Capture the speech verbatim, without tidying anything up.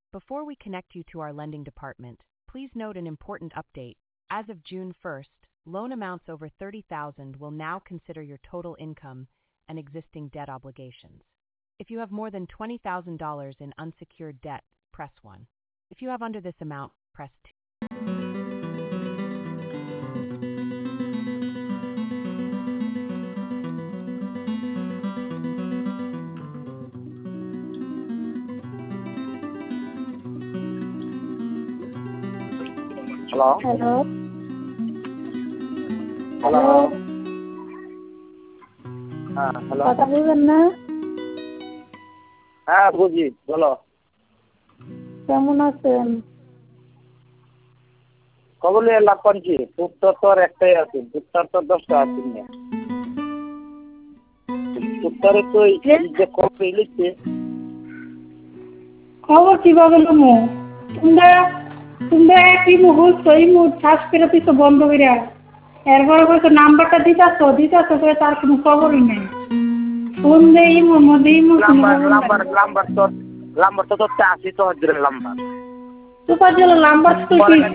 Before we connect you to our lending department, please note an important update. As of June first, loan amounts over thirty thousand dollars will now consider your total income and existing debt obligations. If you have more than twenty thousand dollars in unsecured debt, press one. If you have under this amount, press two. Hello. Hello. Hello. হ্যাঁ hello কথা বলবেন না? হ্যাঁ বুঝি বলো। কেমন আছেন? কবলে লাভ করছি উত্তর তো একটাই আছে, উত্তর তো দশটা আছে না। উত্তরে তো এই যে কবে লিখছে খবর কিভাবে নেবো? তোমরা তোমরা একই মুহূর্ত এই মুহূর্ত শ্বাস করে দিছো বন্ধ করে, এরপরে বলছো নাম্বারটা দিতাছো দিতাছো করে তার কোনো খবরই নেই। ফোন দেই মোমো দেই নাম্বার নাম্বার নাম্বার তো নাম্বার তো তো আসি তো হজরে নাম্বার তো পাঁচ নাম্বার তো